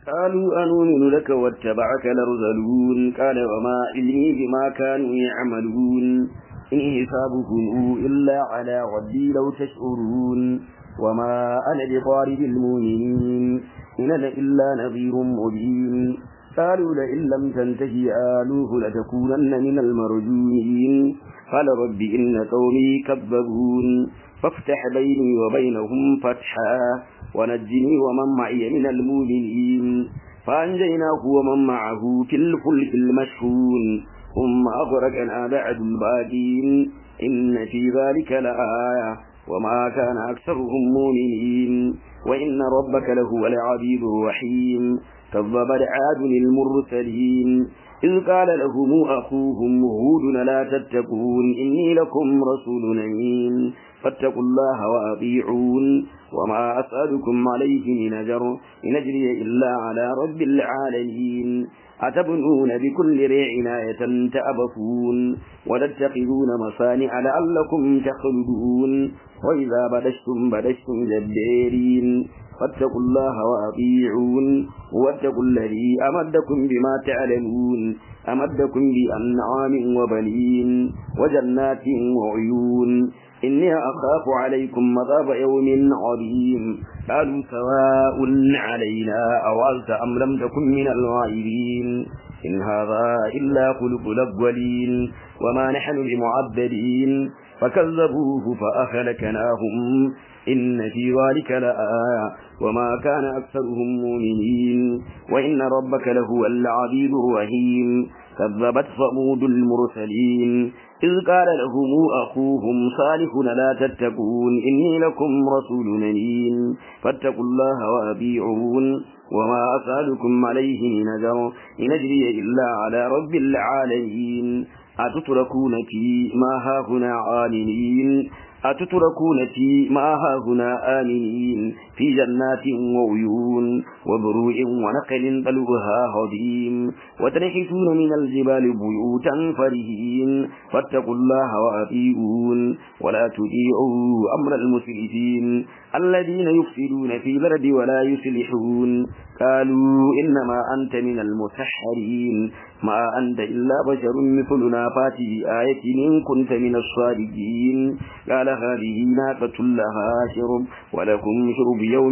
قالوا أنؤمن لك واتبعك الأرذلون قال وما علمي بما كانوا يعملون إن حسابهم إلا على ربي لو تشعرون وما أنا بطارد المؤمنين إن أنا إلا نذير مبين قالوا لئن لم تنته آلوه لتكونن من المرجومين قال رب إن قومي كذبون فافتح بيني وبينهم فتحا ونجني ومن معي من المؤمنين فأنجيناه ومن معه في الفلك المشحون ثم أغرقنا بعد الباقين إن في ذلك لآية وما كان أكثرهم مؤمنين وإن ربك لهو العزيز الرحيم كذبت عاد المرسلين إذ قال لهم أخوهم هود لا تتقون إني لكم رسول أمين فاتقوا الله وأطيعون وما أسألكم عليه من أجر إن أجري إلا على رب العالمين أتبنون بكل ريع آية تأبثون وتتخذون مصانع لعلكم تخلدون وإذا بدشتم جبارين فاتقوا الله وأطيعون واتقوا الذي أمدكم بما تعلمون أمدكم بأنعام وبنين وجنات وعيون إني أخاف عليكم عذاب يوم عظيم قالوا سواء علينا أوعظت أم لم تكن من الغائبين إن هذا إلا خلق الأولين وما نحن بمعذبين فكذبوه فأهلكناهم إن في ذلك لآية وما كان أكثرهم مؤمنين وإن ربك لهو العزيز الرحيم كذبت ثمود المرسلين إذ قال لهم أخوهم صالح لا تتقون إني لكم رسول أمين فاتقوا الله وأطيعون وما أسألكم عليه من أجر إن أجري إلا على رب العالمين أتتركون في ما هاهنا آمنين أتتركون في ما هاهنا آمنين في جنات وعيون وبروع ونخل طلعها هضيم وتنحتون من الجبال بيوتا فرهين فاتقوا الله وأطيعون ولا تطيعوا أمر المسرفين الذين يفسدون في الأرض ولا يصلحون قالوا إنما أنت من المسحرين ما أنت إلا بشر مثلنا فات بآية إن كنت من الصادقين قال هذه ناقة لها شرب ولكم شرب يوم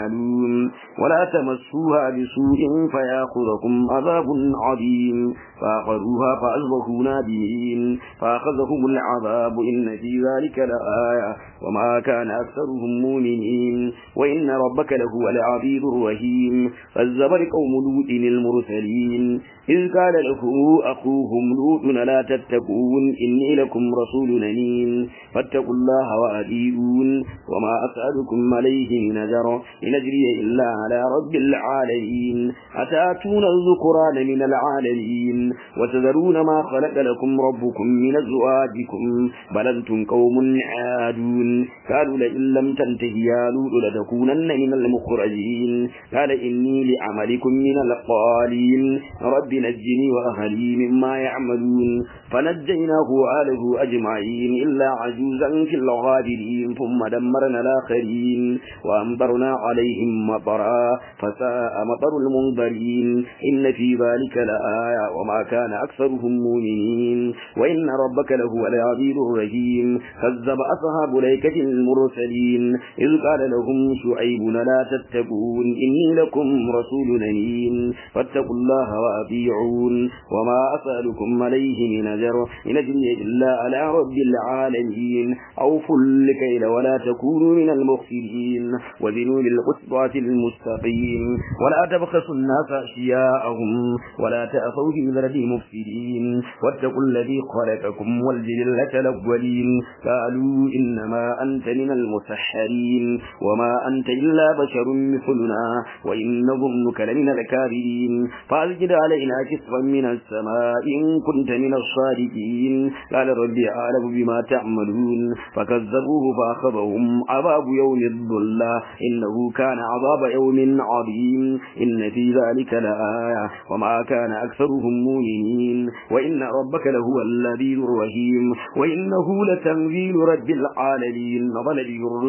معلوم ولا تمسوها بسوء فيأخذكم عذاب عظيم فأخذوها فأصبحوا نادمين فأخذهم العذاب إن في ذلك لآية وما كان أكثرهم مؤمنين وإن ربك لهو العزيز الرحيم كذب قوم لوط المرسلين إذ قال له أخوهم لوط لا تتقون إني لكم رسول أمين فاتقوا الله وأطيعون وما أسألكم عليه من أجر إن أجري إلا على رب العالمين أتأتون الذكران من العالمين وتذرون ما خلق لكم ربكم من أزواجكم بل أنتم قوم عادون قالوا لئن لم تنته يا لوط لتكونن من المخرجين قال إني لعملكم من القالين رب نجني وأهلي مما يعملون فنجيناه وآله أجمعين إلا عجوزا في الغابرين ثم دمرنا الآخرين وأمطرنا عليهم مطرا فساء مطر المنذرين إن في ذلك لآية وما كان أكثرهم مؤمنين وإن ربك لهو العزيز الرحيم كذب أصحاب الأيكة المرسلين إذ قال لهم شعيب لا تتقون إني لكم رسول أمين فاتقوا الله وأطيعون وما أسألكم عليه من أجر إن أجري إلا على رب العالمين أوفوا الكيل ولا تكونوا من المخسرين وزنوا بالقسطاس المستقيم ولا تبخسوا الناس أشياءهم ولا تأسوا في الأرض مفسدين واتقوا الذي خلقكم والجبلة الأولين قالوا إنما أنت من المسحرين وما أنت إلا بشر مثلنا وإن ظنك لمن الكاذبين فأسجد علينا كسفا من السماء إن كنت من الصادقين قال ربي أعلم بما تعملون فكذبوه فأخذهم عذاب يوم الظلة إنه كان عذاب يوم عظيم إن في ذلك لآية وما كان أكثرهم مؤمنين وإن ربك لهو العزيز الرحيم وإنه لتنزيل رب العالمين نزل به الروح الأمين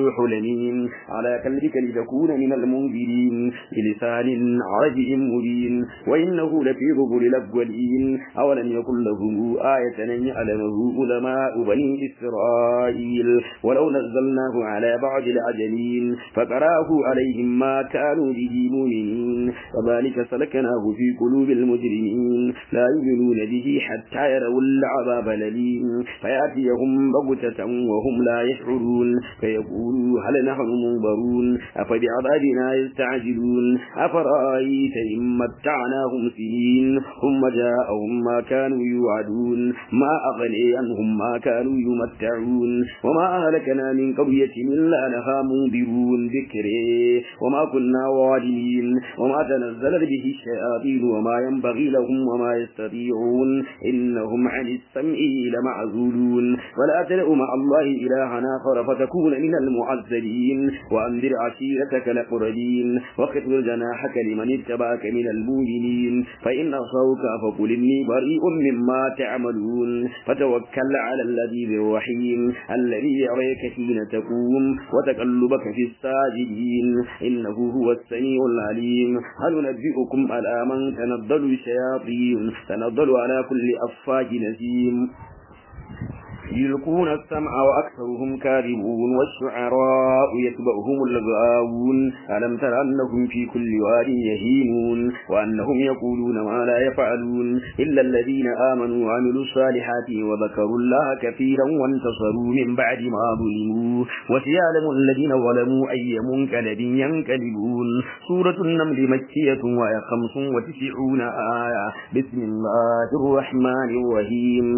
المؤمنين على قلبك لتكون من المنذرين بلسان عربي مبين وإنه لفي زبر الأولين أولم يكن لهم آية أن يعلمه علماء بني إسرائيل ولو نزلناه على بعض العجمين فقرأه عليهم ما كانوا به مؤمنين كذلك سلكناه في قلوب المجرمين لا يؤمنون به حتى يروا العذاب الأليم فيأتيهم بغتة وهم لا يشعرون فيقولوا هل نحن منظرون أفبعذابنا يستعجلون أفرأيت إن متعناهم سنين ثم جاءهم ما كانوا يوعدون ما أغني عنهم ما كانوا يمتعون وما أهلكنا من قرية إلا لها منذرون ذكري وما كنا ظالمين وما تنزلت به الشياطين وما ينبغي لهم وما يستطيعون إنهم عن السمع لمعزولون ولا تدع مع الله إلها آخر فتكون من المعذبين وأنذر عشيرتك الأقربين واخفض جناحك لمن اتبعك من المؤمنين فإن عصوك فقل إني بريء مما تعملون فتوكل على العزيز الرحيم الذي يريك حين تقوم وتقلبك في الساجدين إنه هو السميع العليم هل ننبئكم على من تنزل الشياطين تنزل على كل أفاك نسيم يلقون السمع وأكثرهم كاذبون والشعراء يتبعهم الغاوون ألم تر أنهم في كل واد يهيمون وأنهم يقولون ما لا يفعلون إلا الذين آمنوا وعملوا الصالحات وذكروا الله كثيرا وانتصروا من بعد ما ظلموا وسيعلم الذين ظلموا أي منقلب ينقلبون سورة النمل مكية وهي 95 آية بسم الله الرحمن الرحيم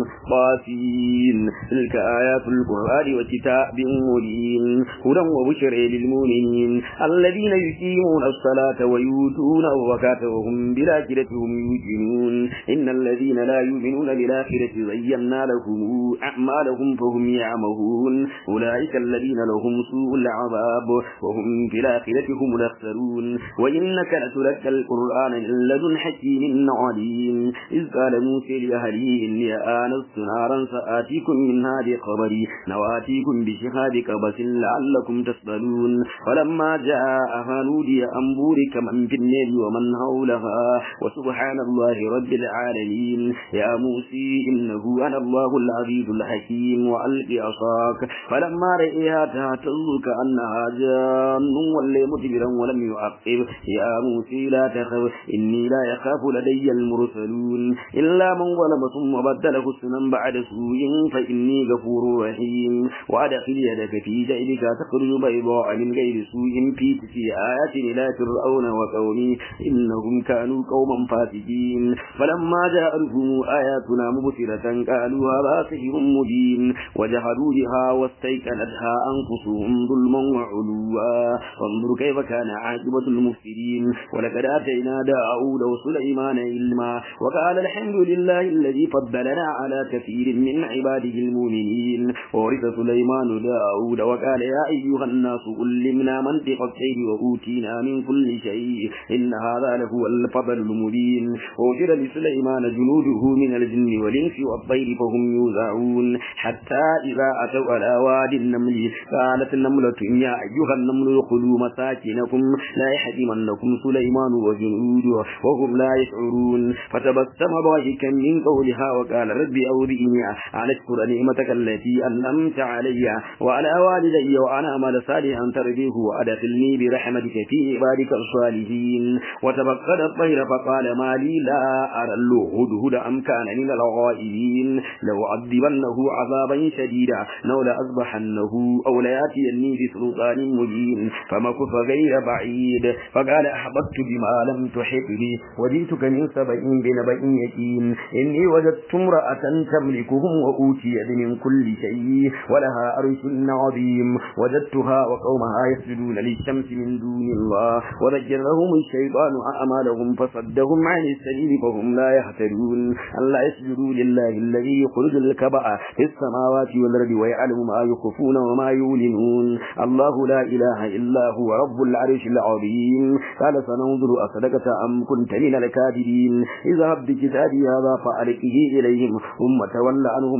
طاسين تلك آيات القرآن وكتاب مبين هدى وبشر للمؤمنين الذين يقيمون الصلاة ويؤتون الزكاة وهم بالآخرة هم يوقنون إن الذين لا يؤمنون بالآخرة زينا لهم أعمالهم فهم يعمهون أولئك الذين لهم سوء العذاب وهم في الآخرة هم الأخسرون وإنك لتلقى القرآن من لدن حكيم عليم إذ قال موسى لأهله إني آنست نارا سآتيكم منها بخبري نواتيكم بشهاب قبس لعلكم تصطلون فلما جاءها نودي أن بورك من في النار ومن حولها وسبحان الله رب العالمين يا موسى إنه أنا الله العزيز الحكيم وألق عصاك فلما رأيها تهتز كأنها جان ولي مدبرا ولم يعقب يا موسى لا تخف إني لا يخاف لدي المرسلون إلا من ظلم ثم بدل حسنا بعد سوء فإني غفور رحيم وأدخل يدك في جيبك تخرج بيضاء من غير سوء في 9 آيات إلى فرعون وقومه إنهم كانوا قوما فاسقين فلما جاءتهم آياتنا مبصرة قالوا هذا سحر مبين وجحدوا بها واستيقنتها أنفسهم ظلما وعلوا فانظر كيف كان عاقبة المفسدين ولقد آتينا داود وسليمان علما وقال الحمد لله الذي فضلنا على كثير من عباده المؤمنين وورث سليمان داود وقال يا أيها الناس علمنا منطق الطير وأوتينا من كل شيء إن هذا لهو الفضل المبين ووجد لسليمان جنوده من الجن والإنس والطير فهم يوزعون حتى إذا أتوا على وادي النمل قالت النملة يا أيها النمل ادخلوا مساكنكم لا يحطمنكم سليمان وجنوده وهم لا يشعرون فتبسم ضاحكا من قولها وقال ربي أوزعني أن أشكر نعمتك التي أنعمت علي وعلى والدي وأن أعمل صالحا ترضيه وأدخلني برحمتك في عبادك الصالحين وتفقد الطير فقال ما لي لا أرى الهدهد أم كان من الغائبين لو عذبنه عذابا شديدا لو لأصبحنه أو ليأتيني بسلطان مبين فمكث غير بعيد فقال أحببت بما لم تحط به وجئتك من سبأ بنبأ يقين إني وجدت امرأة تملكهم وأوتيت من كل شيء ولها عرش عظيم وجدتها وقومها يسجدون للشمس من دون الله وذكر لهم الشيطان أعمالهم فصدهم عن السبيل فهم لا يهتدون ألا يسجدوا لله الذي يخرج الكبأ في السماوات والأرض ويعلم ما يخفون وما يعلنون الله لا إله إلا هو رب العرش العظيم قال سننظر أصدقت أم كنت من الكاذبين اذهب بكتابي هذا فألقه إليهم ثم تول عنهم فانظر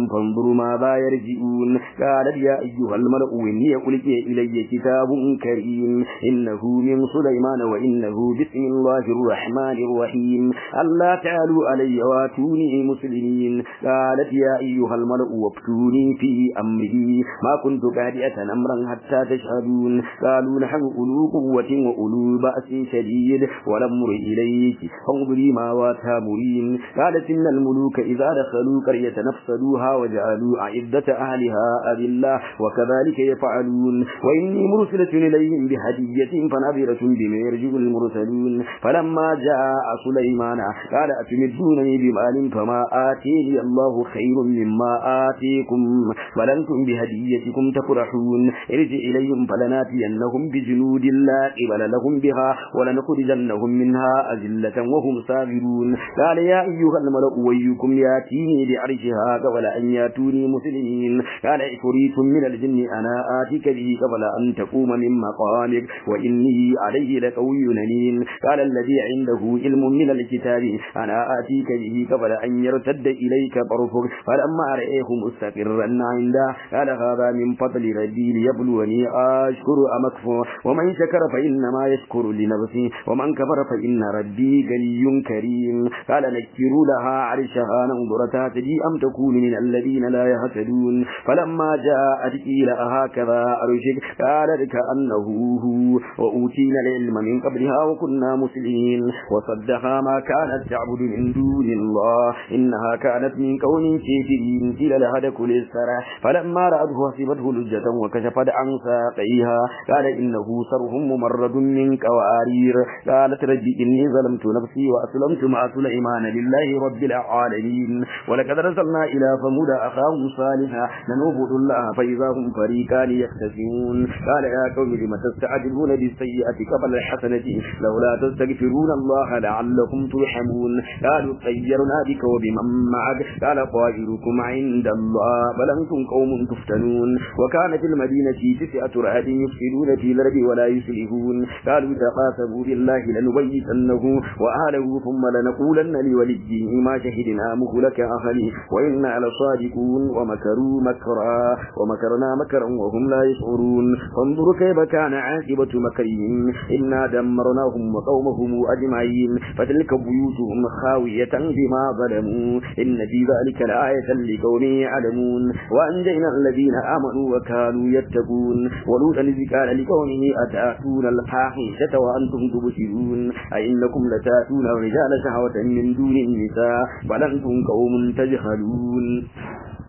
انظر ماذا يرجعون قالت يا أيها الملأ إني ألقي إلي كتاب كريم إنه من سليمان وإنه بسم الله الرحمن الرحيم ألا تعلوا علي واتوني مسلمين قالت يا أيها الملأ وافتوني في أمري ما كنت قادئة أمرا حتى تشهدون قالوا نحن أولو قوة وأولو بأس شديد والأمر إليك فانظري ما واتامرين قالت إن الملوك إذا دخلوا قرية نفسدوها وجعلوا أعدة أهلها أذلة وكذلك يفعلون وإني مرسلة إليهم بهدية فنظرة بما يرجع المرسلون فلما جاء سليمان قال أتمدونني بمال فما آتيني الله خير مما آتيكم بل أنتم بهديتكم تفرحون ارجع إليهم فلناتينهم بجنود لا قبل لهم بها ولنخرجنهم منها أذلة وهم صاغرون قال يا أيها الملأ ويكم ياتيني بعرشها قبل أن ياتوني مسلمين قال عفريت من الجن أنا آتيك به قبل أن تقوم من مقامك وإني عليه لقوي أمين قال الذي عنده علم من الكتاب أنا آتيك به قبل أن يرتد إليك طرفك فلما رأيه مستقرا عنده قال هذا من فضل ربي ليبلوني أشكر أم أكفر ومن شكر فإنما يشكر لنفسه ومن كفر فإن ربي غني كريم قال نكروا لها عرشها ننظر تهتدي أم تكون من الذين لا يهتدون فلما جاءت قيل أهكذا عرشك قالت كأنه هو وأوتينا العلم من قبلها وكنا مسلمين وصدها ما كانت تعبد من دون الله إنها كانت من قوم كافرين قيل لها ادخل السرح فلما رأته حسبته لجة وكشفت عن ساقيها قال إنه صرح ممرد من قوارير قالت رب إني ظلمت نفسي وأسلمت مع سليمان لله رب العالمين ولقد رسلنا إلى ثمود أخاهم صالحا نعبد الله فإذا هم فريقان يختصمون قال يا قوم لم تستعجلون بالسيئة قبل الحسنة لولا تستغفرون الله لعلكم ترحمون قالوا طيرنا بك وبمن معك قال طائركم عند الله بل أنتم قوم تفتنون وكانت المدينة 9 رهط يفسدون في الأرض ولا يصلحون قالوا تقاسموا بالله لنبيتنه وأهله ثم لنقولن لوليه ما شهدنا مهلك أهله وإنا لصادقون ومكروا مكرا ومكرنا مكرا وهم لا يشعرون فانظروا كيف كان عاقبة مكرهم إنا دمرناهم وقومهم أجمعين فتلك بيوتهم خاوية بما ظلموا إن في ذلك لآية لقوم يعلمون وأنجينا الذين آمنوا وكانوا يتقون ولوطا إذ قال لقومه أتأتون الفاحشة وأنتم تبصرون أئنكم لتأتون الرجال شهوة من دون النساء بل أنتم قوم تجهلون